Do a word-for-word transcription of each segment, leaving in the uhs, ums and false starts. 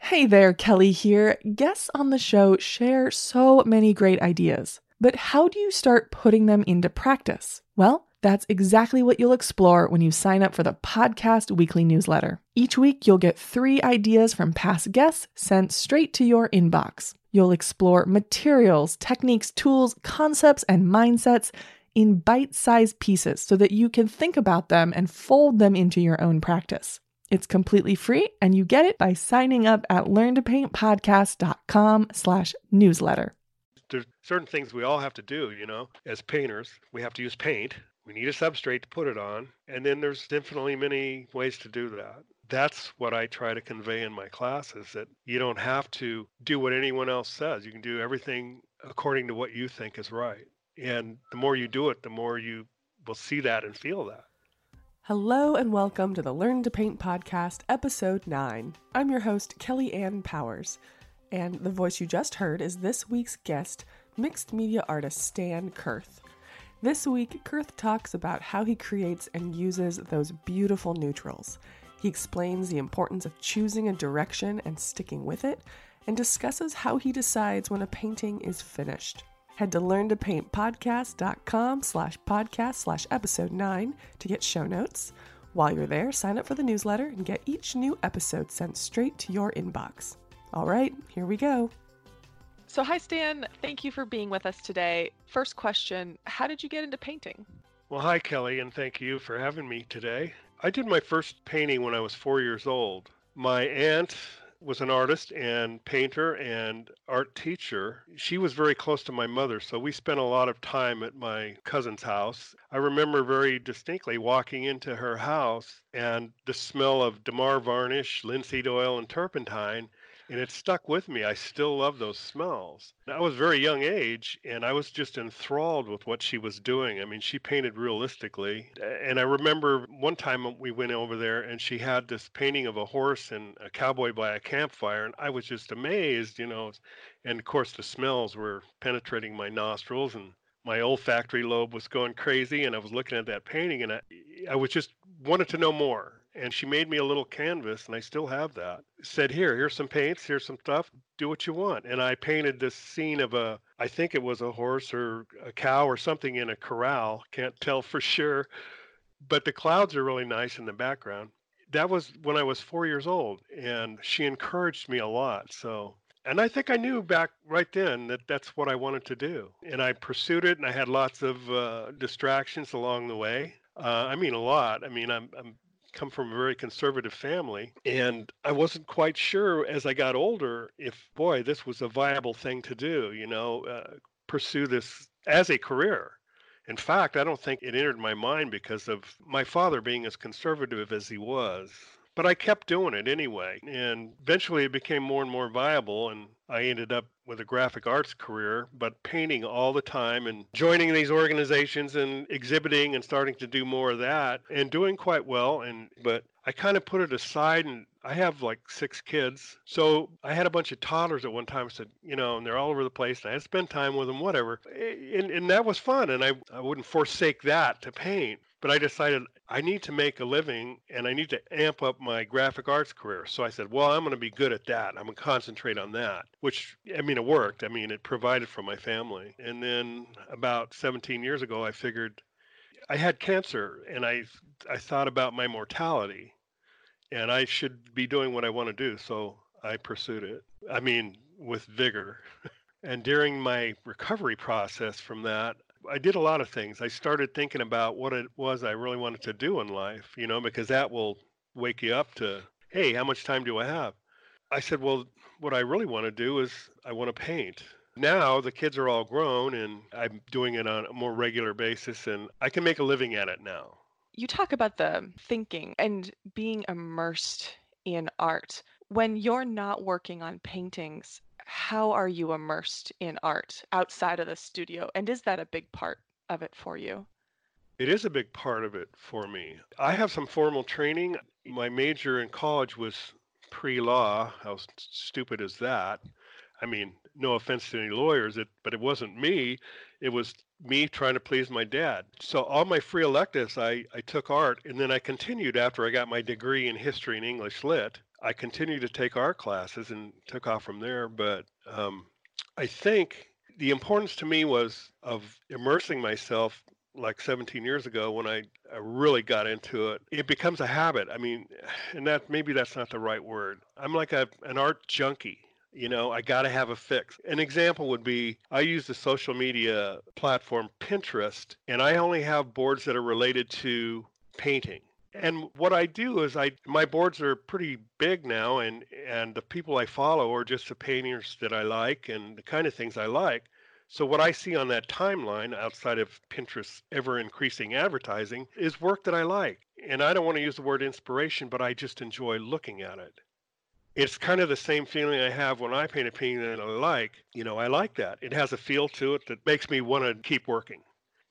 Hey there, Kelly here. Guests on the show share so many great ideas, but how do you start putting them into practice? Well, that's exactly what you'll explore when you sign up for the podcast weekly newsletter. Each week, you'll get three ideas from past guests sent straight to your inbox. You'll explore materials, techniques, tools, concepts, and mindsets in bite-sized pieces so that you can think about them and fold them into your own practice. It's completely free, and you get it by signing up at learntopaintpodcast.com slash newsletter. There's certain things we all have to do, you know, as painters. We have to use paint. We need a substrate to put it on. And then there's definitely many ways to do that. That's what I try to convey in my classes, that you don't have to do what anyone else says. You can do everything according to what you think is right. And the more you do it, the more you will see that and feel that. Hello and welcome to the Learn to Paint Podcast, Episode nine. I'm your host, Kelly Ann Powers, and the voice you just heard is this week's guest, mixed media artist Stan Kurth. This week, Kurth talks about how he creates and uses those beautiful neutrals. He explains the importance of choosing a direction and sticking with it, and discusses how he decides when a painting is finished. Head to learntopaintpodcast.com slash podcast slash episode nine to get show notes. While you're there, sign up for the newsletter and get each new episode sent straight to your inbox. All right, here we go. So hi, Stan. Thank you for being with us today. First question, how did you get into painting? Well, hi, Kelly, and thank you for having me today. I did my first painting when I was four years old. My aunt was an artist and painter and art teacher. She was very close to my mother, so we spent a lot of time at my cousin's house. I remember very distinctly walking into her house and the smell of Damar varnish, linseed oil, and turpentine, and it stuck with me. I still love those smells. I was very young age, and I was just enthralled with what she was doing. I mean, she painted realistically. And I remember one time we went over there, and she had this painting of a horse and a cowboy by a campfire, and I was just amazed, you know. And of course, the smells were penetrating my nostrils, and my olfactory lobe was going crazy, and I was looking at that painting, and I, I was just wanted to know more. And she made me a little canvas, and I still have that. Said, here, here's some paints, here's some stuff, do what you want. And I painted this scene of a, I think it was a horse or a cow or something in a corral, can't tell for sure, but the clouds are really nice in the background. That was when I was four years old, and she encouraged me a lot. So, and I think I knew back right then that that's what I wanted to do. And I pursued it, and I had lots of uh, distractions along the way. Uh, I mean, a lot. I mean, I'm, I'm come from a very conservative family, and I wasn't quite sure as I got older if, boy, this was a viable thing to do, you know, uh, pursue this as a career. In fact, I don't think it entered my mind because of my father being as conservative as he was. But I kept doing it anyway, and eventually it became more and more viable, and I ended up with a graphic arts career, but painting all the time and joining these organizations and exhibiting and starting to do more of that and doing quite well. And but I kind of put it aside, and I have like six kids. So I had a bunch of toddlers at one time. I said, you know, and they're all over the place, and I had to spend time with them, whatever. And, and that was fun, and I, I wouldn't forsake that to paint. But I decided I need to make a living, and I need to amp up my graphic arts career. So I said, well, I'm going to be good at that. I'm going to concentrate on that, which, I mean, it worked. I mean, it provided for my family. And then about seventeen years ago, I figured I had cancer, and I, I thought about my mortality, and I should be doing what I want to do. So I pursued it. I mean, with vigor. And during my recovery process from that, I did a lot of things. I started thinking about what it was I really wanted to do in life, you know, because that will wake you up to, hey, how much time do I have? I said, well, what I really want to do is I want to paint. Now the kids are all grown, and I'm doing it on a more regular basis, and I can make a living at it now. You talk about the thinking and being immersed in art. When you're not working on paintings, how are you immersed in art outside of the studio? And is that a big part of it for you? It is a big part of it for me. I have some formal training. My major in college was pre-law. How s- stupid is that? I mean, no offense to any lawyers, it, but it wasn't me. It was me trying to please my dad. So all my free electives, I, I took art, and then I continued after I got my degree in history and English lit. I continued to take art classes and took off from there. But um, I think the importance to me was of immersing myself like seventeen years ago when I, I really got into it. It becomes a habit. I mean, and that maybe that's not the right word. I'm like a an art junkie. You know, I got to have a fix. An example would be I use the social media platform Pinterest, and I only have boards that are related to painting. And what I do is I my boards are pretty big now, and and the people I follow are just the painters that I like and the kind of things I like. So what I see on that timeline outside of Pinterest's ever increasing advertising is work that I like. And I don't want to use the word inspiration, but I just enjoy looking at it. It's kind of the same feeling I have when I paint a painting that I like. You know, I like that. It has a feel to it that makes me want to keep working.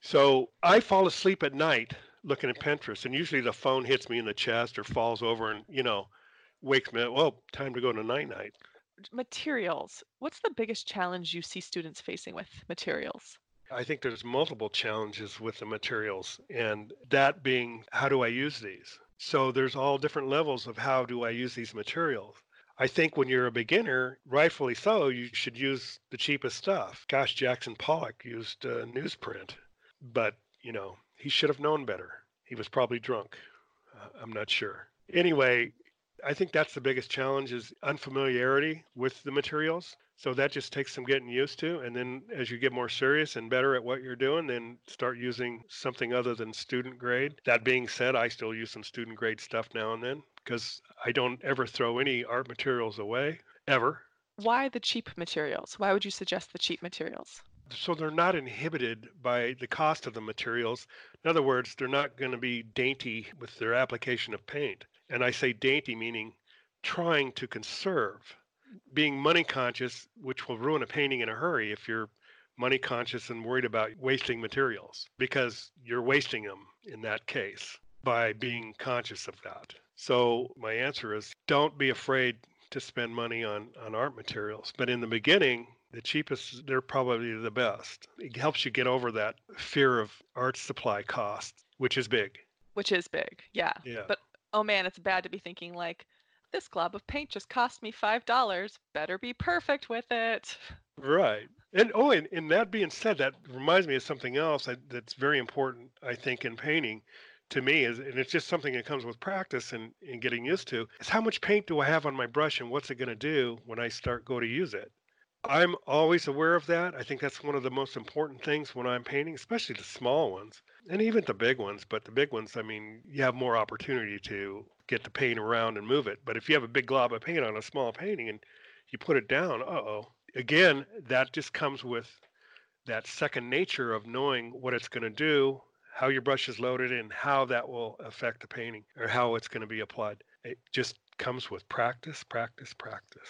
So I fall asleep at night looking at Pinterest, and usually the phone hits me in the chest or falls over and, you know, wakes me up. Well, time to go to night night. Materials. What's the biggest challenge you see students facing with materials? I think there's multiple challenges with the materials, and that being how do I use these? So there's all different levels of how do I use these materials. I think when you're a beginner, rightfully so, you should use the cheapest stuff. Gosh, Jackson Pollock used uh, newsprint, but you know, he should have known better. He was probably drunk. Uh, I'm not sure. Anyway, I think that's the biggest challenge is unfamiliarity with the materials. So that just takes some getting used to. And then as you get more serious and better at what you're doing, then start using something other than student grade. That being said, I still use some student grade stuff now and then because I don't ever throw any art materials away, ever. Why the cheap materials? Why would you suggest the cheap materials? So they're not inhibited by the cost of the materials. In other words, they're not going to be dainty with their application of paint. And I say dainty meaning trying to conserve. Being money conscious, which will ruin a painting in a hurry if you're money conscious and worried about wasting materials, because you're wasting them in that case by being conscious of that. So my answer is don't be afraid to spend money on, on art materials. But in the beginning, the cheapest, they're probably the best. It helps you get over that fear of art supply cost, which is big. Which is big, yeah. Yeah. But oh man, it's bad to be thinking like, this glob of paint just cost me five dollars. Better be perfect with it. Right. And oh, and, and that being said, that reminds me of something else I, that's very important, I think, in painting to me is, and it's just something that comes with practice and, and getting used to, is how much paint do I have on my brush and what's it going to do when I start go to use it? I'm always aware of that. I think that's one of the most important things when I'm painting, especially the small ones and even the big ones. But the big ones, I mean, you have more opportunity to get the paint around and move it. But if you have a big glob of paint on a small painting and you put it down, uh-oh. Again, that just comes with that second nature of knowing what it's going to do, how your brush is loaded, and how that will affect the painting or how it's going to be applied. It just comes with practice, practice, practice.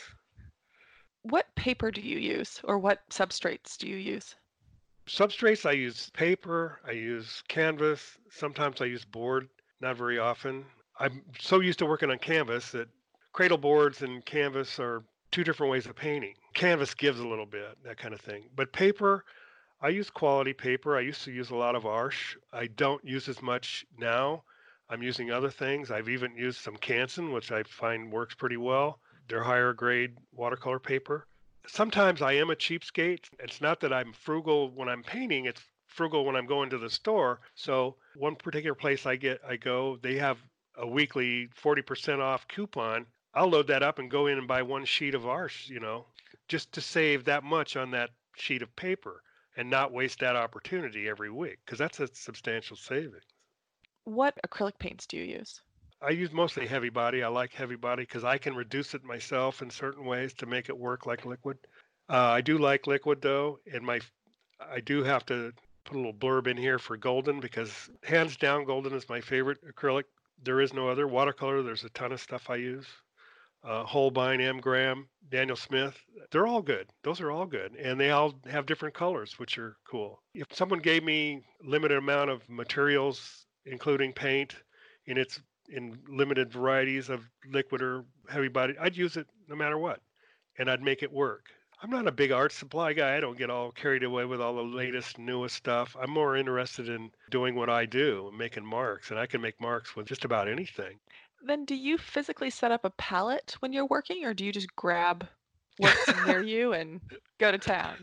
What paper do you use or what substrates do you use? Substrates, I use paper, I use canvas, sometimes I use board, not very often. I'm so used to working on canvas that cradle boards and canvas are two different ways of painting. Canvas gives a little bit, that kind of thing. But paper, I use quality paper. I used to use a lot of Arches. I don't use as much now. I'm using other things. I've even used some Canson, which I find works pretty well. They're higher grade watercolor paper. Sometimes I am a cheapskate. It's not that I'm frugal when I'm painting, it's frugal when I'm going to the store. So one particular place I get I go, they have a weekly forty percent off coupon. I'll load that up and go in and buy one sheet of Arches, you know, just to save that much on that sheet of paper and not waste that opportunity every week because that's a substantial savings. What acrylic paints do you use? I use mostly heavy body. I like heavy body because I can reduce it myself in certain ways to make it work like liquid. Uh, I do like liquid though, and my I do have to put a little blurb in here for Golden because hands down, Golden is my favorite acrylic. There is no other. Watercolor, there's a ton of stuff I use. Uh, Holbein, M. Graham, Daniel Smith, they're all good. Those are all good, and they all have different colors, which are cool. If someone gave me limited amount of materials, including paint, in its in limited varieties of liquid or heavy body, I'd use it no matter what, and I'd make it work. I'm not a big art supply guy. I don't get all carried away with all the latest, newest stuff. I'm more interested in doing what I do, making marks, and I can make marks with just about anything. Then do you physically set up a palette when you're working, or do you just grab what's near you and go to town?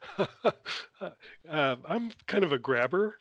Um, I'm kind of a grabber,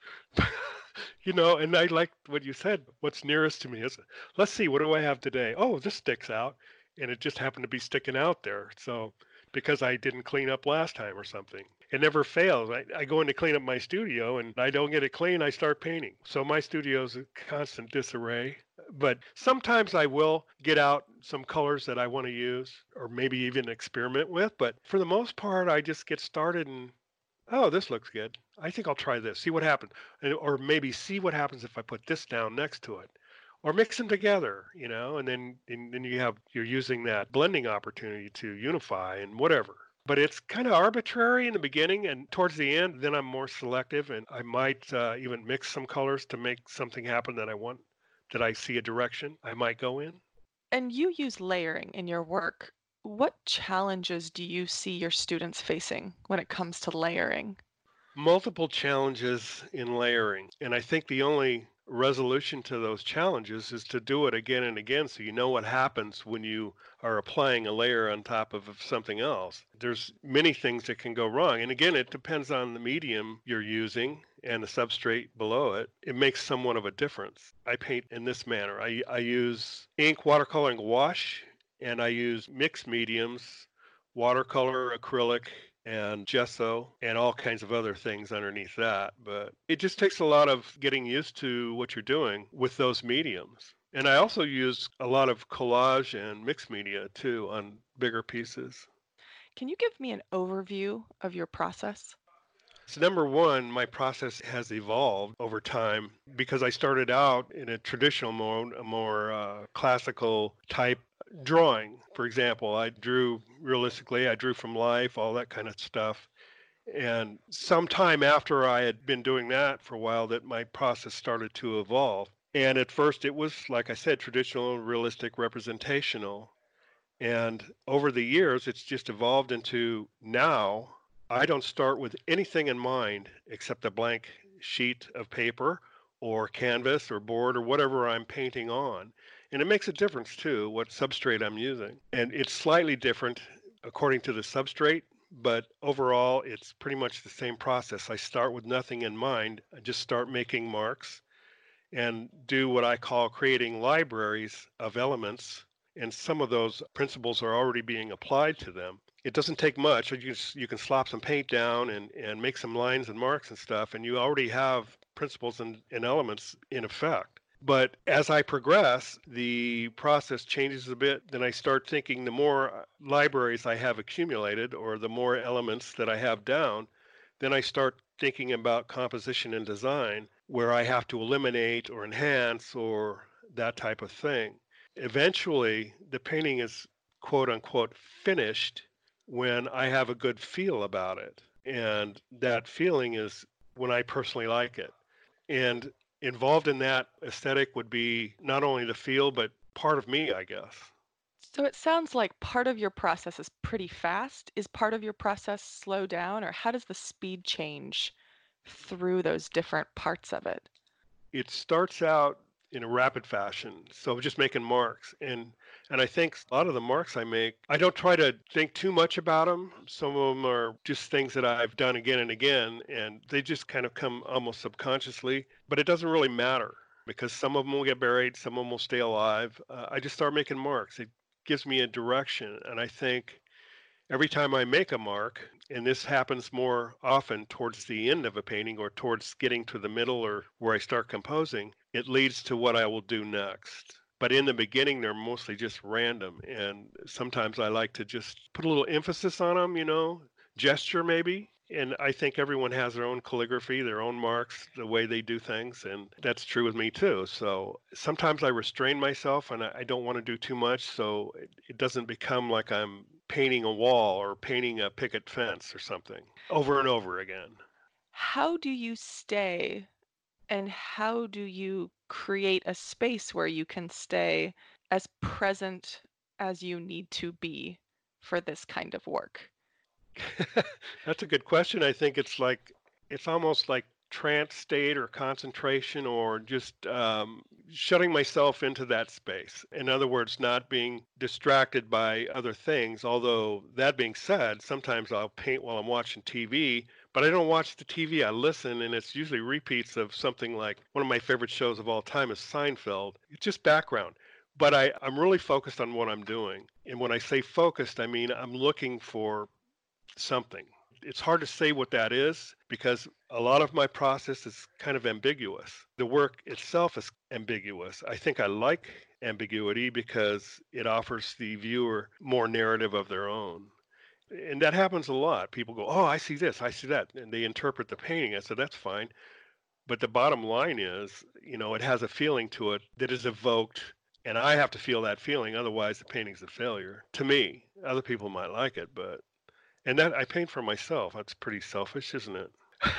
you know, and I like what you said. What's nearest to me is, let's see, what do I have today? Oh, this sticks out, and it just happened to be sticking out there. So because I didn't clean up last time or something, it never fails. I, I go in to clean up my studio, and I don't get it clean. I start painting. So my studio is a constant disarray. But sometimes I will get out some colors that I want to use, or maybe even experiment with. But for the most part, I just get started and, oh, this looks good. I think I'll try this. See what happens. And, or maybe see what happens if I put this down next to it. Or mix them together, you know, and then and then you have you're using that blending opportunity to unify and whatever. But it's kind of arbitrary in the beginning, and towards the end, then I'm more selective, and I might uh, even mix some colors to make something happen that I want, that I see a direction I might go in. And you use layering in your work. What challenges do you see your students facing when it comes to layering? Multiple challenges in layering. And I think the only resolution to those challenges is to do it again and again so you know what happens when you are applying a layer on top of something else. There's many things that can go wrong. And again, it depends on the medium you're using and the substrate below it. It makes somewhat of a difference. I paint in this manner. I, I use ink, watercolor, and gouache, and I use mixed mediums, watercolor, acrylic, and gesso and all kinds of other things underneath that. But it just takes a lot of getting used to what you're doing with those mediums. And I also use a lot of collage and mixed media too on bigger pieces. Can you give me an overview of your process? So number one, my process has evolved over time because I started out in a traditional mode, a more uh, classical type drawing. For example, I drew realistically, I drew from life, all that kind of stuff. And sometime after I had been doing that for a while, that my process started to evolve. And at first, it was, like I said, traditional, realistic, representational. And over the years, it's just evolved into now, I don't start with anything in mind except a blank sheet of paper or canvas or board or whatever I'm painting on. And it makes a difference too, what substrate I'm using. And it's slightly different according to the substrate, but overall, it's pretty much the same process. I start with nothing in mind. I just start making marks and do what I call creating libraries of elements. And some of those principles are already being applied to them. It doesn't take much. You can, you can slop some paint down and, and make some lines and marks and stuff, and you already have principles and, and elements in effect. But as I progress, the process changes a bit. Then I start thinking the more libraries I have accumulated or the more elements that I have down, then I start thinking about composition and design where I have to eliminate or enhance or that type of thing. Eventually, the painting is quote unquote finished when I have a good feel about it. And that feeling is when I personally like it. And involved in that aesthetic would be not only the feel, but part of me, I guess. So it sounds like part of your process is pretty fast. Is part of your process slow down, or how does the speed change through those different parts of it? It starts out in a rapid fashion, so just making marks, and and I think a lot of the marks I make, I don't try to think too much about them. Some of them are just things that I've done again and again, and they just kind of come almost subconsciously, but it doesn't really matter because some of them will get buried, some of them will stay alive. uh, I just start making marks. It gives me a direction, and I think every time I make a mark, and this happens more often towards the end of a painting or towards getting to the middle or where I start composing, it leads to what I will do next. But in the beginning, they're mostly just random. And sometimes I like to just put a little emphasis on them, you know, gesture maybe. And I think everyone has their own calligraphy, their own marks, the way they do things. And that's true with me too. So sometimes I restrain myself and I don't want to do too much. So it, it doesn't become like I'm painting a wall or painting a picket fence or something over and over again. How do you stay and how do you create a space where you can stay as present as you need to be for this kind of work? That's a good question. I think it's like, it's almost like trance state or concentration or just um, shutting myself into that space. In other words, not being distracted by other things. Although, that being said, sometimes I'll paint while I'm watching T V, but I don't watch the T V. I listen, and it's usually repeats of something like one of my favorite shows of all time is Seinfeld. It's just background. But I, I'm really focused on what I'm doing. And when I say focused, I mean I'm looking for something. It's hard to say what that is because a lot of my process is kind of ambiguous. The work itself is ambiguous. I think I like ambiguity because it offers the viewer more narrative of their own. And that happens a lot. People go, oh, I see this, I see that. And they interpret the painting. I said, that's fine. But the bottom line is, you know, it has a feeling to it that is evoked. And I have to feel that feeling. Otherwise, the painting's a failure. To me, other people might like it, but and that I paint for myself. That's pretty selfish, isn't it?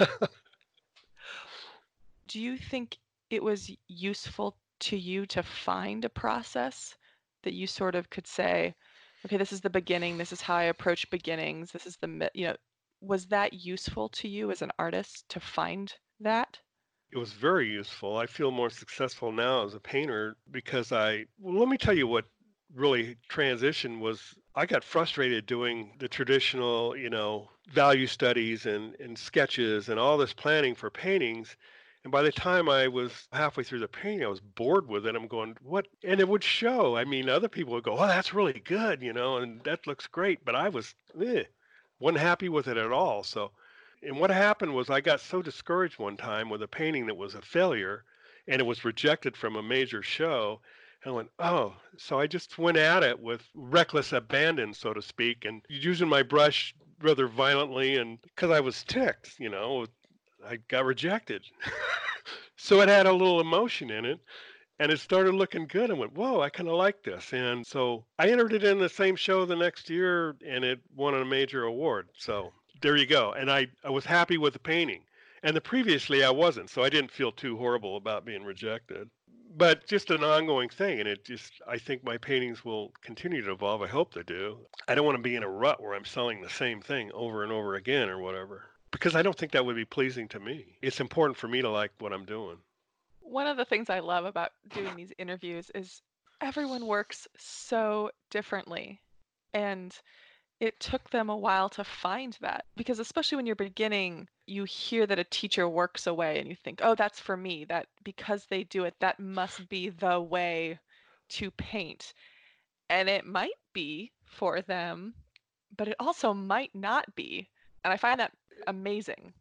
Do you think it was useful to you to find a process that you sort of could say, okay, this is the beginning, this is how I approach beginnings, this is the, mi-" you know, was that useful to you as an artist to find that? It was very useful. I feel more successful now as a painter because I, well, let me tell you what really transitioned was I got frustrated doing the traditional, you know, value studies and, and sketches and all this planning for paintings. And by the time I was halfway through the painting, I was bored with it. I'm going, what? And it would show. I mean, other people would go, oh, that's really good, you know, and that looks great. But I was, eh, wasn't happy with it at all. So, and what happened was I got so discouraged one time with a painting that was a failure and it was rejected from a major show. And I went, oh, so I just went at it with reckless abandon, so to speak, and using my brush rather violently. And because I was ticked, you know, I got rejected. So it had a little emotion in it. And it started looking good. I went, whoa, I kind of like this. And so I entered it in the same show the next year and it won a major award. So there you go. And I, I was happy with the painting. And the previously I wasn't. So I didn't feel too horrible about being rejected. But just an ongoing thing. And it just, I think my paintings will continue to evolve. I hope they do. I don't want to be in a rut where I'm selling the same thing over and over again or whatever. Because I don't think that would be pleasing to me. It's important for me to like what I'm doing. One of the things I love about doing these interviews is everyone works so differently. And it took them a while to find that because especially when you're beginning, you hear that a teacher works away and you think, oh, that's for me. That because they do it, that must be the way to paint. And it might be for them, but it also might not be. And I find that amazing.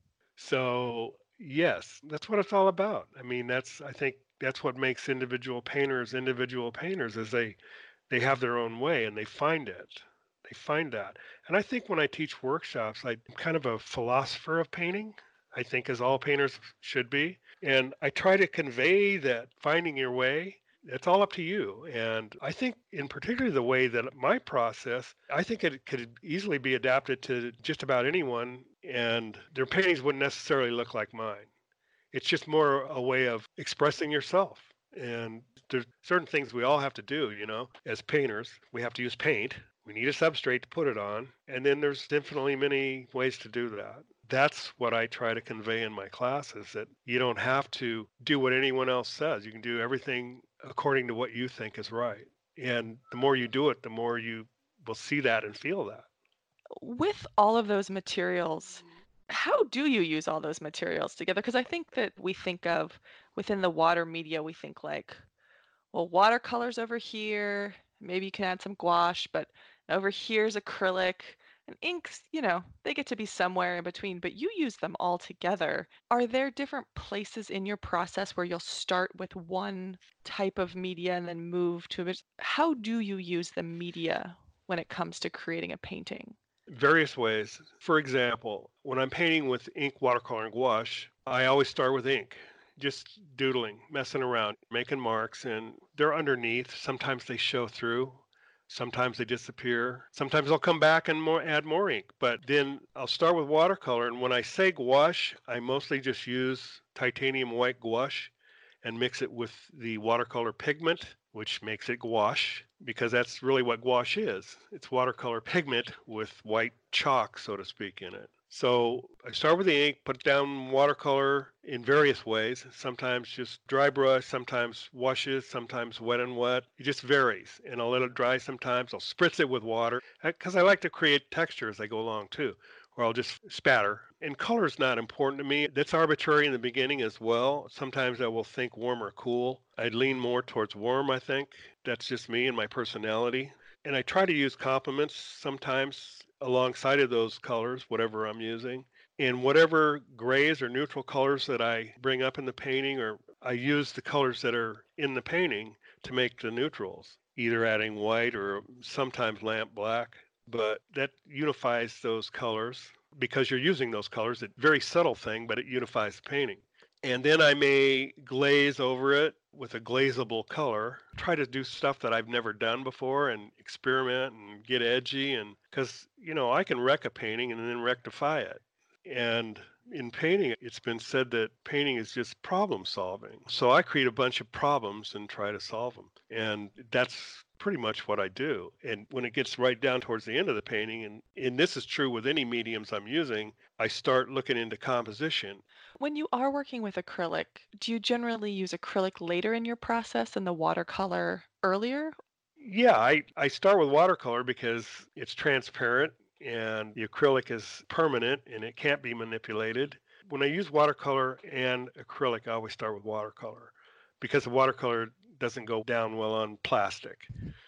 So yes, that's what it's all about. I mean, that's I think that's what makes individual painters individual painters is they they have their own way and they find it. They find that. And I think when I teach workshops, I'm kind of a philosopher of painting. I think as all painters should be. And I try to convey that finding your way, it's all up to you. And I think in particular the way that my process, I think it could easily be adapted to just about anyone and their paintings wouldn't necessarily look like mine. It's just more a way of expressing yourself. And there's certain things we all have to do, you know, as painters. We have to use paint. We need a substrate to put it on. And then there's infinitely many ways to do that. That's what I try to convey in my classes, that you don't have to do what anyone else says. You can do everything according to what you think is right. And the more you do it, the more you will see that and feel that. With all of those materials, how do you use all those materials together? Because I think that we think of within the water media, we think like, well, watercolors over here, maybe you can add some gouache, but over here's acrylic and inks, you know, they get to be somewhere in between, but you use them all together. Are there different places in your process where you'll start with one type of media and then move to it? How do you use the media when it comes to creating a painting? Various ways. For example, when I'm painting with ink, watercolor, and gouache, I always start with ink, just doodling, messing around, making marks, and they're underneath. Sometimes they show through. Sometimes they disappear. Sometimes I'll come back and more, add more ink. But then I'll start with watercolor, and when I say gouache, I mostly just use titanium white gouache, and mix it with the watercolor pigment, which makes it gouache, because that's really what gouache is. It's watercolor pigment with white chalk, so to speak, in it. So I start with the ink, put down watercolor in various ways, sometimes just dry brush, sometimes washes, sometimes wet and wet. It just varies, and I'll let it dry sometimes. I'll spritz it with water, because I like to create texture as I go along too, or I'll just spatter. And color is not important to me. That's arbitrary in the beginning as well. Sometimes I will think warm or cool. I'd lean more towards warm, I think. That's just me and my personality. And I try to use complements sometimes alongside of those colors, whatever I'm using. And whatever grays or neutral colors that I bring up in the painting, or I use the colors that are in the painting to make the neutrals, either adding white or sometimes lamp black. But that unifies those colors because you're using those colors. It's a very subtle thing, but it unifies the painting. And then I may glaze over it with a glazable color, try to do stuff that I've never done before and experiment and get edgy. And because, you know, I can wreck a painting and then rectify it. And in painting, it's been said that painting is just problem solving. So I create a bunch of problems and try to solve them. And that's pretty much what I do. And when it gets right down towards the end of the painting, and, and this is true with any mediums I'm using, I start looking into composition. When you are working with acrylic, do you generally use acrylic later in your process and the watercolor earlier? Yeah, I, I start with watercolor because it's transparent and the acrylic is permanent and it can't be manipulated. When I use watercolor and acrylic, I always start with watercolor because the watercolor doesn't go down well on plastic.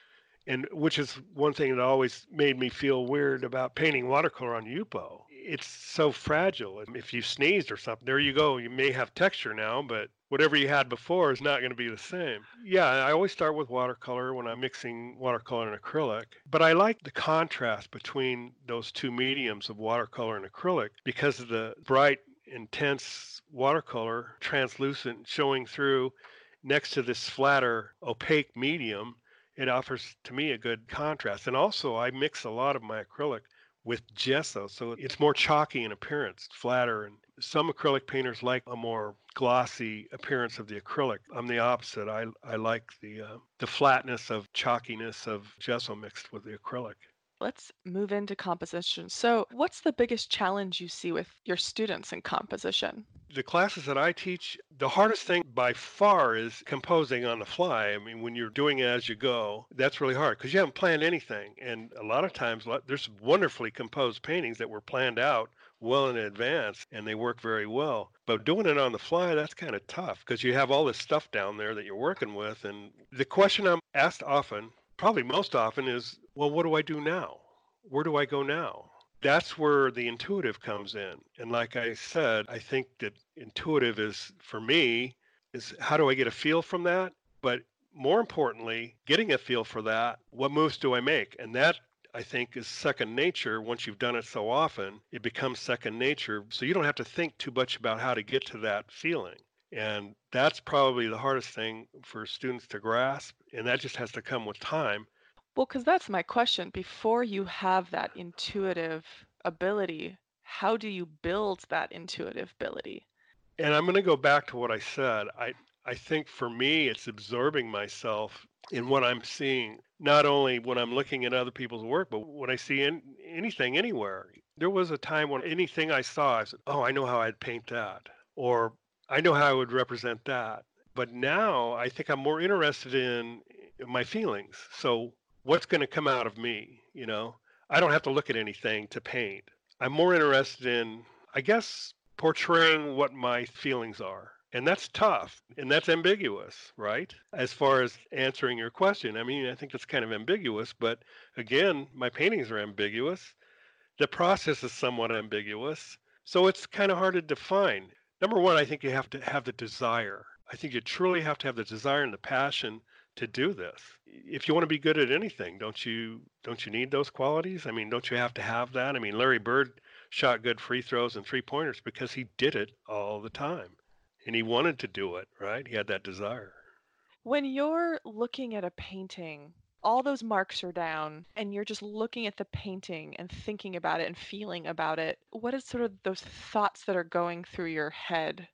And which is one thing that always made me feel weird about painting watercolor on Yupo. It's so fragile. If you sneezed or something, there you go. You may have texture now, but whatever you had before is not going to be the same. Yeah, I always start with watercolor when I'm mixing watercolor and acrylic, but I like the contrast between those two mediums of watercolor and acrylic because of the bright, intense watercolor, translucent, showing through next to this flatter, opaque medium. It offers to me a good contrast. And also, I mix a lot of my acrylic with gesso, so it's more chalky in appearance, flatter. And some acrylic painters like a more glossy appearance of the acrylic. I'm the opposite. I, I like the uh, the flatness of chalkiness of gesso mixed with the acrylic. Let's move into composition. So, what's the biggest challenge you see with your students in composition? The classes that I teach, the hardest thing by far is composing on the fly. I mean, when you're doing it as you go, that's really hard because you haven't planned anything. And a lot of times, there's wonderfully composed paintings that were planned out well in advance and they work very well. But doing it on the fly, that's kind of tough because you have all this stuff down there that you're working with. And the question I'm asked often, probably most often, is, well, what do I do now? Where do I go now? That's where the intuitive comes in. And like I said, I think that intuitive is, for me, is how do I get a feel from that? But more importantly, getting a feel for that, what moves do I make? And that, I think, is second nature. Once you've done it so often, it becomes second nature. So you don't have to think too much about how to get to that feeling. And that's probably the hardest thing for students to grasp. And that just has to come with time. Well, because that's my question. Before you have that intuitive ability, how do you build that intuitive ability? And I'm going to go back to what I said. I, I think for me, it's absorbing myself in what I'm seeing, not only when I'm looking at other people's work, but when I see in, anything anywhere. There was a time when anything I saw, I said, oh, I know how I'd paint that, or I know how I would represent that. But now I think I'm more interested in my feelings. So what's going to come out of me? You know, I don't have to look at anything to paint. I'm more interested in, I guess, portraying what my feelings are. And that's tough and that's ambiguous, right? As far as answering your question, I mean, I think that's kind of ambiguous, but again, my paintings are ambiguous. The process is somewhat ambiguous. So it's kind of hard to define. Number one, I think you have to have the desire. I think you truly have to have the desire and the passion to do this. If you want to be good at anything, don't you don't you need those qualities? I mean, don't you have to have that? I mean, Larry Bird shot good free throws and three pointers because he did it all the time. And he wanted to do it, right? He had that desire. When you're looking at a painting, all those marks are down and you're just looking at the painting and thinking about it and feeling about it. What is sort of those thoughts that are going through your head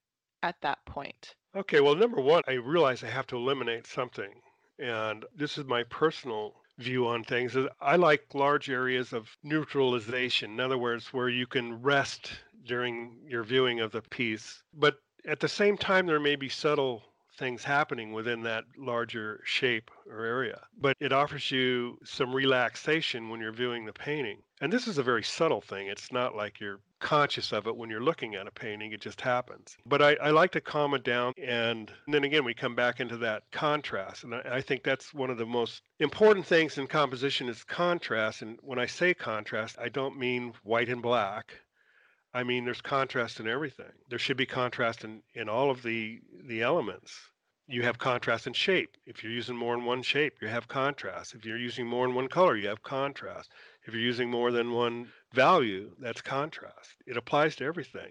at that point? Okay, well, number one, I realize I have to eliminate something. And this is my personal view on things. Is I like large areas of neutralization. In other words, where you can rest during your viewing of the piece. But at the same time, there may be subtle things happening within that larger shape or area. But it offers you some relaxation when you're viewing the painting. And this is a very subtle thing. It's not like you're conscious of it when you're looking at a painting. It just happens. But I, I like to calm it down. And, and then again, we come back into that contrast. And I, I think that's one of the most important things in composition is contrast. And when I say contrast, I don't mean white and black. I mean, there's contrast in everything. There should be contrast in, in all of the, the elements. You have contrast in shape. If you're using more in one shape, you have contrast. If you're using more in one color, you have contrast. If you're using more than one value, that's contrast. It applies to everything.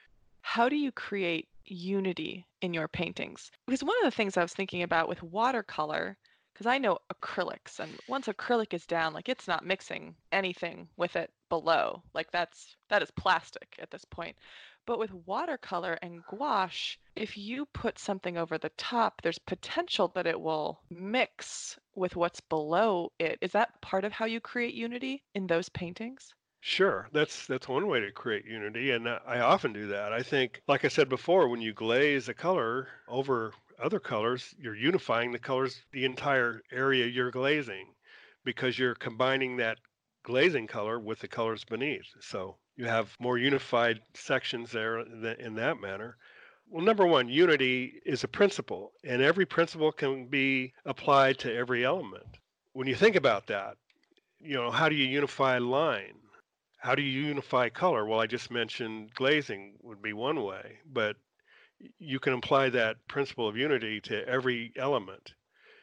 How do you create unity in your paintings? Because one of the things I was thinking about with watercolor, because I know acrylics, and once acrylic is down, like it's not mixing anything with it below. Like that's that is plastic at this point. But with watercolor and gouache, if you put something over the top, there's potential that it will mix with what's below it. Is that part of how you create unity in those paintings? Sure, that's that's one way to create unity, and uh, I often do that. I think, like I said before, when you glaze a color over other colors, you're unifying the colors, the entire area you're glazing, because you're combining that glazing color with the colors beneath. So you have more unified sections there in that in that manner. Well, number one, unity is a principle, and every principle can be applied to every element. When you think about that, you know, how do you unify line? How do you unify color? Well, I just mentioned glazing would be one way, but you can apply that principle of unity to every element.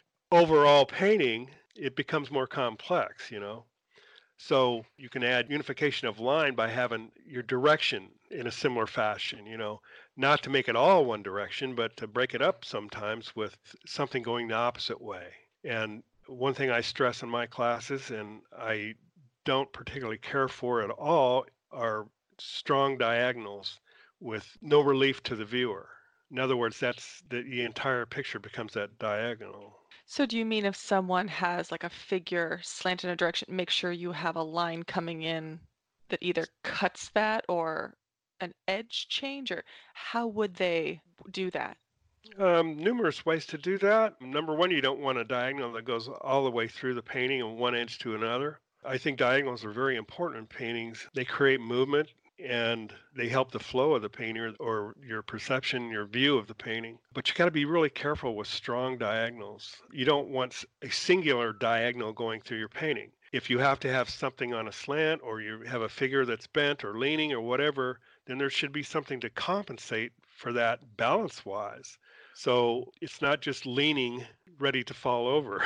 Overall painting, it becomes more complex, you know. So you can add unification of line by having your direction in a similar fashion, you know, not to make it all one direction, but to break it up sometimes with something going the opposite way. And one thing I stress in my classes, and I don't particularly care for at all, are strong diagonals with no relief to the viewer. In other words, that's the, the entire picture becomes that diagonal. So do you mean if someone has like a figure slanted in a direction, make sure you have a line coming in that either cuts that or an edge change, or how would they do that? Um, numerous ways to do that. Number one, you don't want a diagonal that goes all the way through the painting and one edge to another. I think diagonals are very important in paintings. They create movement and they help the flow of the painting or, or your perception, your view of the painting. But you got to be really careful with strong diagonals. You don't want a singular diagonal going through your painting. If you have to have something on a slant or you have a figure that's bent or leaning or whatever, then there should be something to compensate for that balance-wise. So it's not just leaning ready to fall over.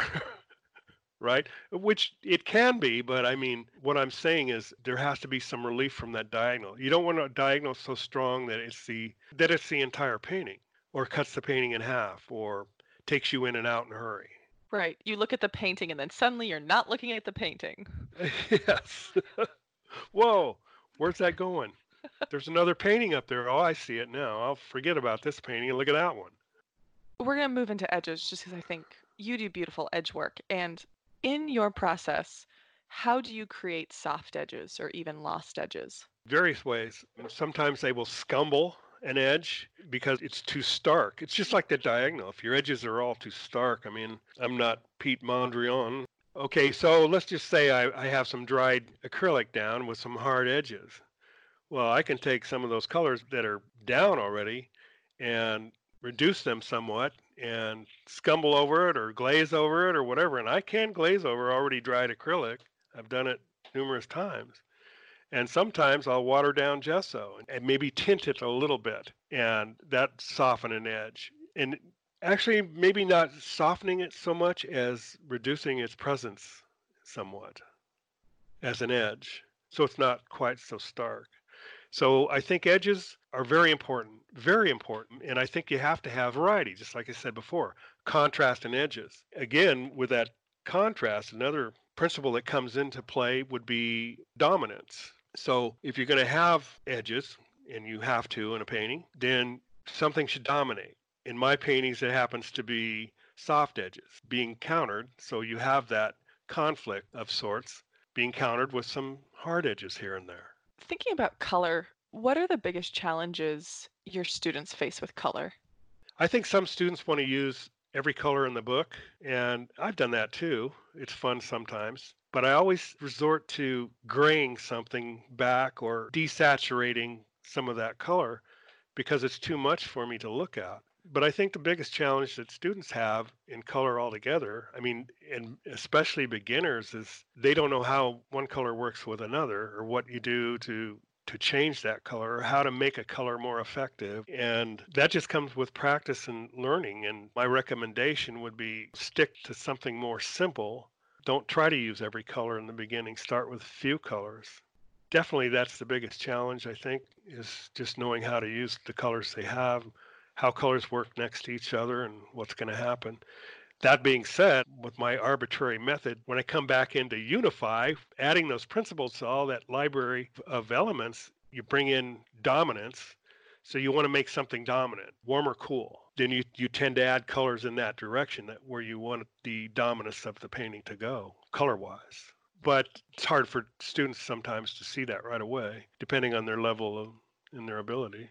Right? Which it can be, but I mean, what I'm saying is there has to be some relief from that diagonal. You don't want a diagonal so strong that it's the that it's the entire painting, or cuts the painting in half, or takes you in and out in a hurry. Right. You look at the painting and then suddenly you're not looking at the painting. Yes. Whoa, where's that going? There's another painting up there. Oh, I see it now. I'll forget about this painting and look at that one. We're going to move into edges just because I think you do beautiful edge work. And in your process, how do you create soft edges or even lost edges? Various ways. Sometimes they will scumble an edge because it's too stark. It's just like the diagonal. If your edges are all too stark, I mean, I'm not Pete Mondrian. Okay, so let's just say I, I have some dried acrylic down with some hard edges. Well, I can take some of those colors that are down already and reduce them somewhat and scumble over it or glaze over it or whatever. And I can glaze over already dried acrylic. I've done it numerous times. And sometimes I'll water down gesso and maybe tint it a little bit, and that soften an edge. And actually maybe not softening it so much as reducing its presence somewhat as an edge. So it's not quite so stark. So I think edges are very important, very important. And I think you have to have variety, just like I said before, contrast and edges. Again, with that contrast, another principle that comes into play would be dominance. So if you're going to have edges, and you have to in a painting, then something should dominate. In my paintings, it happens to be soft edges being countered. So you have that conflict of sorts being countered with some hard edges here and there. Thinking about color, what are the biggest challenges your students face with color? I think some students want to use every color in the book, and I've done that too. It's fun sometimes. But I always resort to graying something back or desaturating some of that color because it's too much for me to look at. But I think the biggest challenge that students have in color altogether, I mean, and especially beginners, is they don't know how one color works with another or what you do to to change that color or how to make a color more effective. And that just comes with practice and learning. And my recommendation would be stick to something more simple. Don't try to use every color in the beginning. Start with few colors. Definitely that's the biggest challenge, I think, is just knowing how to use the colors they have, how colors work next to each other, and what's going to happen. That being said, with my arbitrary method, when I come back into Unify, adding those principles to all that library of elements, you bring in dominance. So you want to make something dominant, warm or cool. Then you, you tend to add colors in that direction, that where you want the dominance of the painting to go, color-wise. But it's hard for students sometimes to see that right away, depending on their level of, and their ability.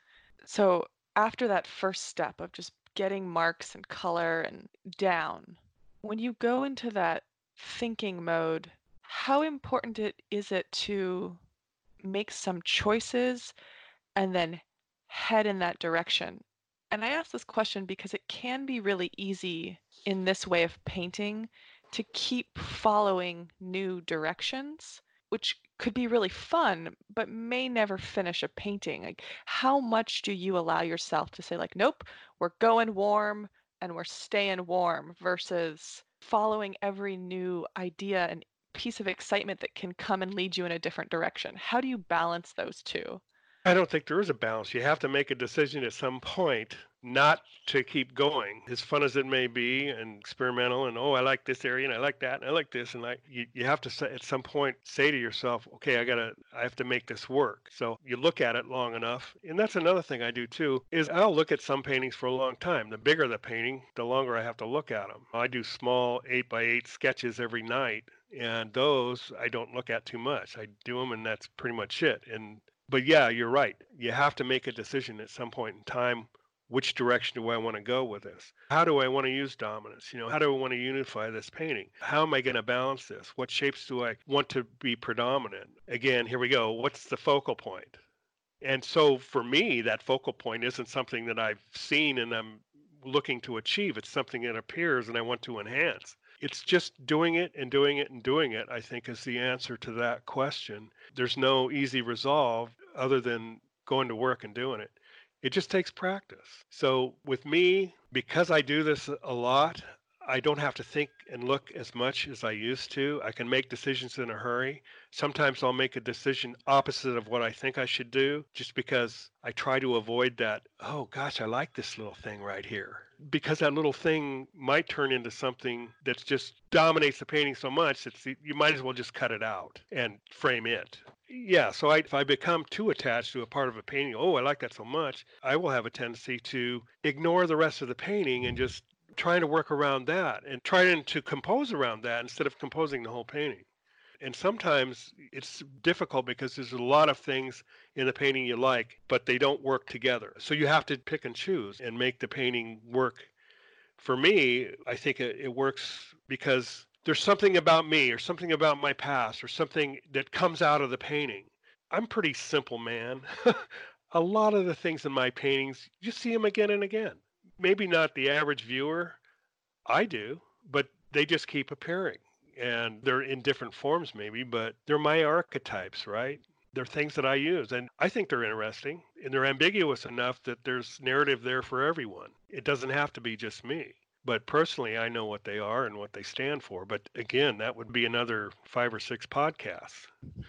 So after that first step of just getting marks and color and down, when you go into that thinking mode, how important it is it to make some choices and then head in that direction? And I ask this question because it can be really easy in this way of painting to keep following new directions, which could be really fun, but may never finish a painting. Like, how much do you allow yourself to say, like, nope, we're going warm and we're staying warm, versus following every new idea and piece of excitement that can come and lead you in a different direction? How do you balance those two? I don't think there is a balance. You have to make a decision at some point not to keep going, as fun as it may be and experimental. And oh, I like this area and I like that and I like this. And like you, you have to say, at some point say to yourself, okay, I gotta, I have to make this work. So you look at it long enough. And that's another thing I do too, is I'll look at some paintings for a long time. The bigger the painting, the longer I have to look at them. I do small eight by eight sketches every night. And those I don't look at too much. I do them and that's pretty much it. And But yeah, you're right. You have to make a decision at some point in time. Which direction do I want to go with this? How do I want to use dominance? You know, how do I want to unify this painting? How am I going to balance this? What shapes do I want to be predominant? Again, here we go. What's the focal point? And so for me, that focal point isn't something that I've seen and I'm looking to achieve. It's something that appears and I want to enhance. It's just doing it and doing it and doing it, I think, is the answer to that question. There's no easy resolve other than going to work and doing it. It just takes practice. So with me, because I do this a lot, I don't have to think and look as much as I used to. I can make decisions in a hurry. Sometimes I'll make a decision opposite of what I think I should do just because I try to avoid that, oh gosh, I like this little thing right here. Because that little thing might turn into something that just dominates the painting so much that you might as well just cut it out and frame it. Yeah, so I, if I become too attached to a part of a painting, oh, I like that so much, I will have a tendency to ignore the rest of the painting and just trying to work around that and trying to compose around that instead of composing the whole painting. And sometimes it's difficult because there's a lot of things in the painting you like, but they don't work together. So you have to pick and choose and make the painting work. For me, I think it, it works because there's something about me or something about my past or something that comes out of the painting. I'm a pretty simple man. A lot of the things in my paintings, you see them again and again. Maybe not the average viewer, I do, but they just keep appearing. And they're in different forms maybe, but they're my archetypes, right? They're things that I use, and I think they're interesting, and they're ambiguous enough that there's narrative there for everyone. It doesn't have to be just me. But personally, I know what they are and what they stand for. But again, that would be another five or six podcasts.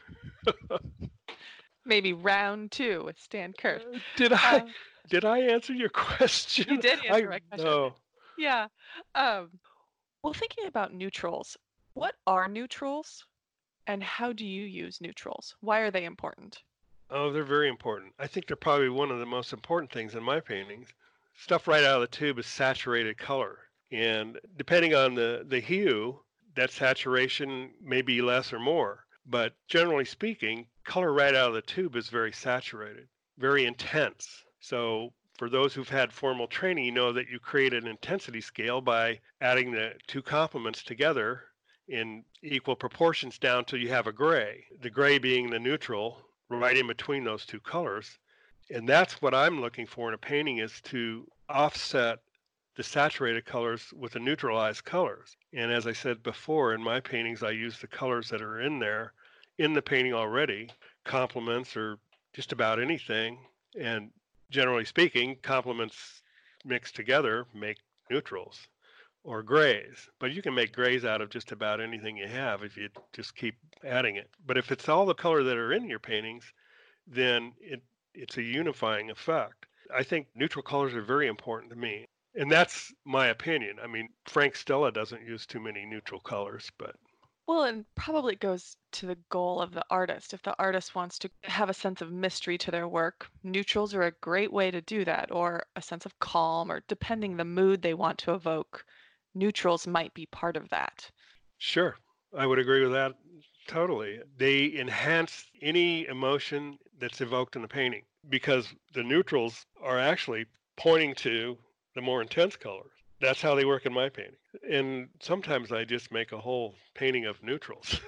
Maybe round two with Stan Kurt. Uh, did I Uh, did I answer your question? you did answer I, my question. no. Yeah. Um, well, thinking about neutrals, what are neutrals and how do you use neutrals? Why are they important? Oh, they're very important. I think they're probably one of the most important things in my paintings. Stuff right out of the tube is saturated color. And depending on the, the hue, that saturation may be less or more. But generally speaking, color right out of the tube is very saturated, very intense. So for those who've had formal training, you know that you create an intensity scale by adding the two complements together in equal proportions down till you have a gray. The gray being the neutral right in between those two colors. And that's what I'm looking for in a painting, is to offset the saturated colors with the neutralized colors. And as I said before, in my paintings, I use the colors that are in there in the painting already, complements or just about anything. And generally speaking, complements mixed together make neutrals or grays. But you can make grays out of just about anything you have if you just keep adding it. But if it's all the color that are in your paintings, then it, it's a unifying effect. I think neutral colors are very important to me. And that's my opinion. I mean, Frank Stella doesn't use too many neutral colors, but Well, and probably goes to the goal of the artist. If the artist wants to have a sense of mystery to their work, neutrals are a great way to do that, or a sense of calm, or depending the mood they want to evoke, neutrals might be part of that. sure, I would agree with that totally. They enhance any emotion that's evoked in the painting because the neutrals are actually pointing to the more intense colors. That's how they work in my painting. And sometimes I just make a whole painting of neutrals.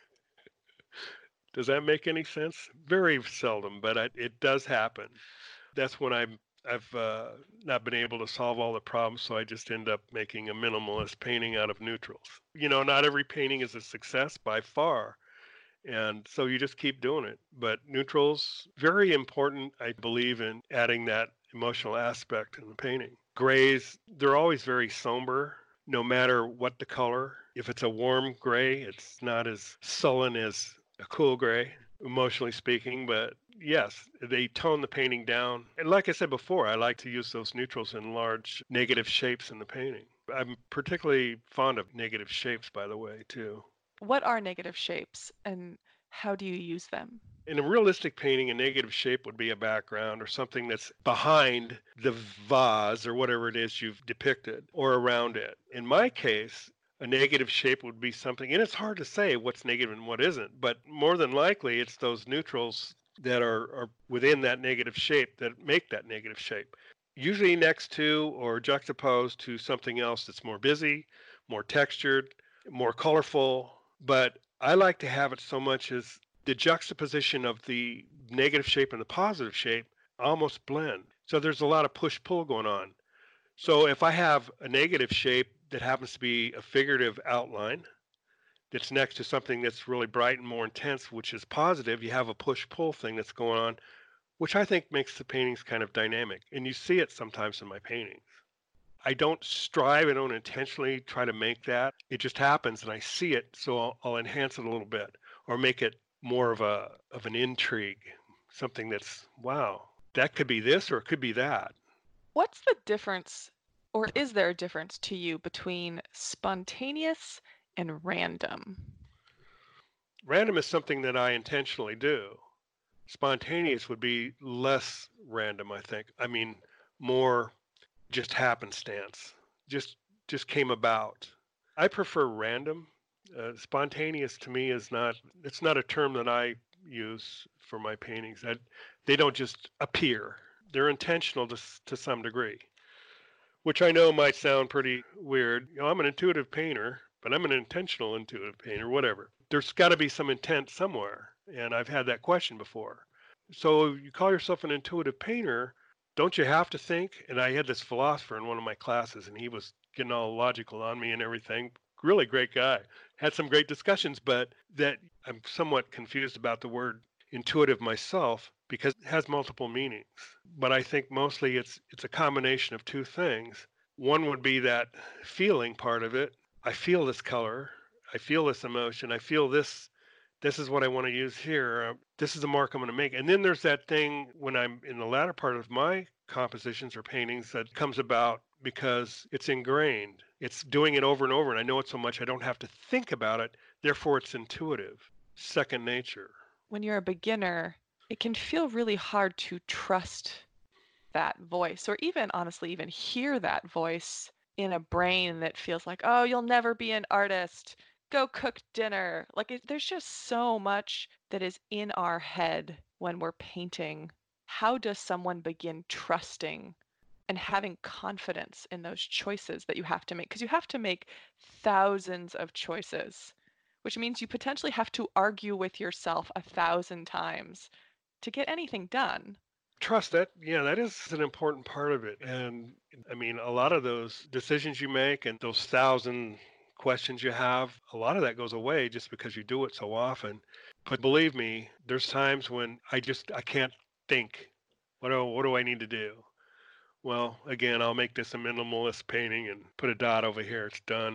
Does that make any sense? Very seldom, but I, it does happen. That's when I'm I've uh, not been able to solve all the problems, so I just end up making a minimalist painting out of neutrals. You know, not every painting is a success by far, and so you just keep doing it. But neutrals, very important, I believe, in adding that emotional aspect in the painting. Grays, they're always very somber, no matter what the color. If it's a warm gray, it's not as sullen as a cool gray, emotionally speaking, but yes, they tone the painting down. And like I said before, I like to use those neutrals in large negative shapes in the painting. I'm particularly fond of negative shapes, by the way, too. What are negative shapes and how do you use them? In a realistic painting, a negative shape would be a background or something that's behind the vase or whatever it is you've depicted or around it. In my case, a negative shape would be something, and it's hard to say what's negative and what isn't, but more than likely it's those neutrals that are, are within that negative shape that make that negative shape. Usually next to or juxtaposed to something else that's more busy, more textured, more colorful, but I like to have it so much as the juxtaposition of the negative shape and the positive shape almost blend. So there's a lot of push pull going on. So if I have a negative shape that happens to be a figurative outline that's next to something that's really bright and more intense, which is positive, you have a push pull thing that's going on, which I think makes the paintings kind of dynamic. And you see it sometimes in my paintings. I don't strive, I don't intentionally try to make that. It just happens and I see it, so I'll, I'll enhance it a little bit or make it more of a of an intrigue, something that's wow, that could be this or it could be that. What's the difference, or is there a difference to you between spontaneous and random? Random is something that I intentionally do. Spontaneous would be less random, I think. I mean, more just happenstance. Just just came about. I prefer random. Uh, spontaneous to me is not it's not a term that I use for my paintings. I, they don't just appear. They're intentional to to some degree, which I know might sound pretty weird. You know, I'm an intuitive painter, but I'm an intentional intuitive painter, whatever. There's got to be some intent somewhere, and I've had that question before. So you call yourself an intuitive painter, don't you have to think? And I had this philosopher in one of my classes, and he was getting all logical on me and everything. Really great guy. Had some great discussions, but that I'm somewhat confused about the word intuitive myself because it has multiple meanings. But I think mostly it's it's a combination of two things. One would be that feeling part of it. I feel this color. I feel this emotion. I feel this this is what I want to use here. Uh, this is the mark I'm going to make. And then there's that thing when I'm in the latter part of my compositions or paintings that comes about because it's ingrained. It's doing it over and over, and I know it so much I don't have to think about it. Therefore, it's intuitive, second nature. When you're a beginner, it can feel really hard to trust that voice, or even honestly, even hear that voice in a brain that feels like, oh, you'll never be an artist. Go cook dinner. Like it, there's just so much that is in our head when we're painting. How does someone begin trusting and having confidence in those choices that you have to make? Because you have to make thousands of choices, which means you potentially have to argue with yourself a thousand times to get anything done. Trust that, yeah, that is an important part of it. And I mean, a lot of those decisions you make and those thousand questions you have, a lot of that goes away just because you do it so often. But believe me, there's times when I just I can't think. What do what do I need to do? Well, again, I'll make this a minimalist painting and put a dot over here. It's done.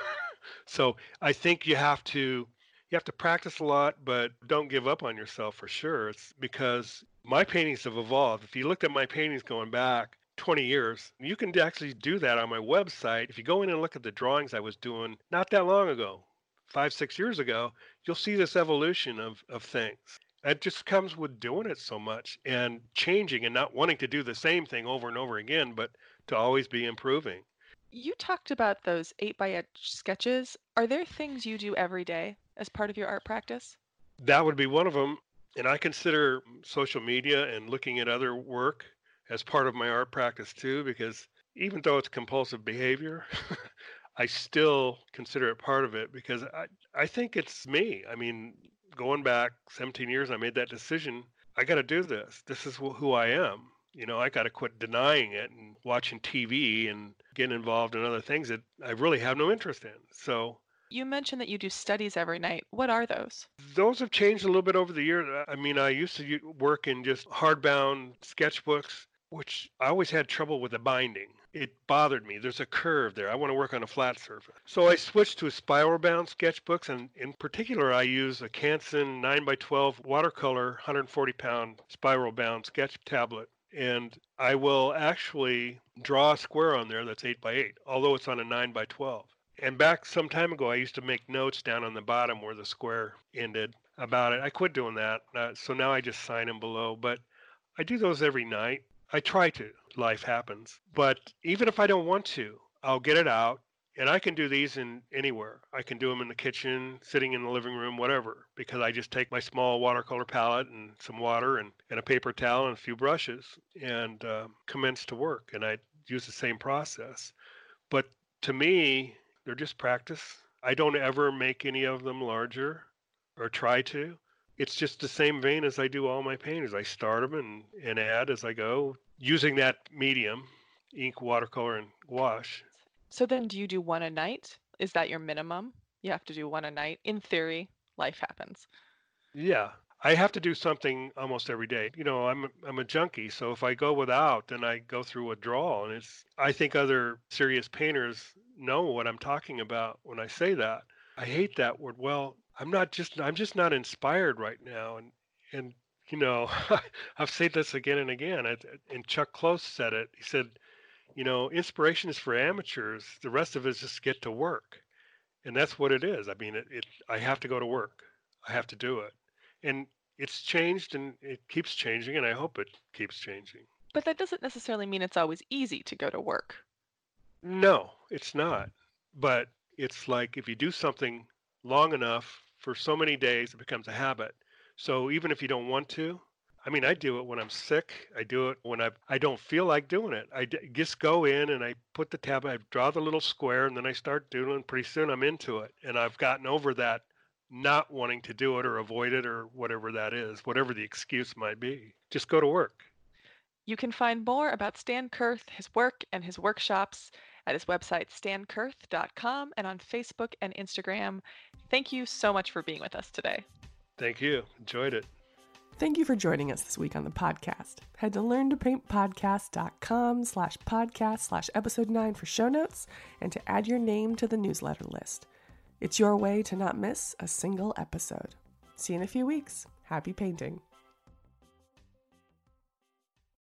So I think you have to you have to practice a lot, but don't give up on yourself for sure. It's because my paintings have evolved. If you looked at my paintings going back twenty years, you can actually do that on my website. If you go in and look at the drawings I was doing not that long ago, five, six years ago, you'll see this evolution of, of things. It just comes with doing it so much and changing and not wanting to do the same thing over and over again, but to always be improving. You talked about those eight by eight sketches. Are there things you do every day as part of your art practice? That would be one of them. And I consider social media and looking at other work as part of my art practice too, because even though it's compulsive behavior, I still consider it part of it because I, I think it's me. I mean, going back seventeen years, I made that decision. I got to do this. This is wh- who I am. You know, I got to quit denying it and watching T V and getting involved in other things that I really have no interest in. So You mentioned that you do studies every night. What are those? those have changed a little bit over the years. I mean, I used to u- work in just hardbound sketchbooks, which I always had trouble with the binding. It bothered me. There's a curve there. I want to work on a flat surface. So I switched to spiral bound sketchbooks, and in particular, I use a Canson nine by twelve watercolor one hundred forty pound spiral bound sketch tablet. And I will actually draw a square on there that's eight by eight, although it's on a nine by twelve. And back some time ago, I used to make notes down on the bottom where the square ended about it. I quit doing that. Uh, so now I just sign them below. But I do those every night. I try to. Life happens. But even if I don't want to, I'll get it out. And I can do these in anywhere. I can do them in the kitchen, sitting in the living room, whatever, because I just take my small watercolor palette and some water and, and a paper towel and a few brushes and uh, commence to work. And I use the same process. But to me, they're just practice. I don't ever make any of them larger or try to. It's just the same vein as I do all my paintings. I start them and, and add as I go using that medium, ink, watercolor, and gouache. So then do you do one a night? Is that your minimum? You have to do one a night. In theory, life happens. Yeah, I have to do something almost every day. You know, I'm I'm a junkie, so if I go without, then I go through withdrawal, and it's. I think other serious painters know what I'm talking about when I say that. I hate that word. Well, I'm not just I'm just not inspired right now, and and you know, I've said this again and again. I, and Chuck Close said it. He said, you know, inspiration is for amateurs. The rest of us just get to work, and that's what it is. I mean, it, it I have to go to work. I have to do it. And it's changed and it keeps changing, and I hope it keeps changing. But that doesn't necessarily mean it's always easy to go to work. No, it's not. But it's like if you do something long enough for so many days, it becomes a habit. So even if you don't want to, I mean, I do it when I'm sick. I do it when I I don't feel like doing it. I d- just go in and I put the tab, I draw the little square, and then I start doing. Pretty soon I'm into it, and I've gotten over that not wanting to do it or avoid it or whatever that is, whatever the excuse might be. Just go to work. You can find more about Stan Kurth, his work, and his workshops at his website, stan kurth dot com, and on Facebook and Instagram. Thank you so much for being with us today. Thank you. Enjoyed it. Thank you for joining us this week on the podcast. Head to learn to paint podcast dot com slash podcast slash episode nine for show notes and to add your name to the newsletter list. It's your way to not miss a single episode. See you in a few weeks. Happy painting.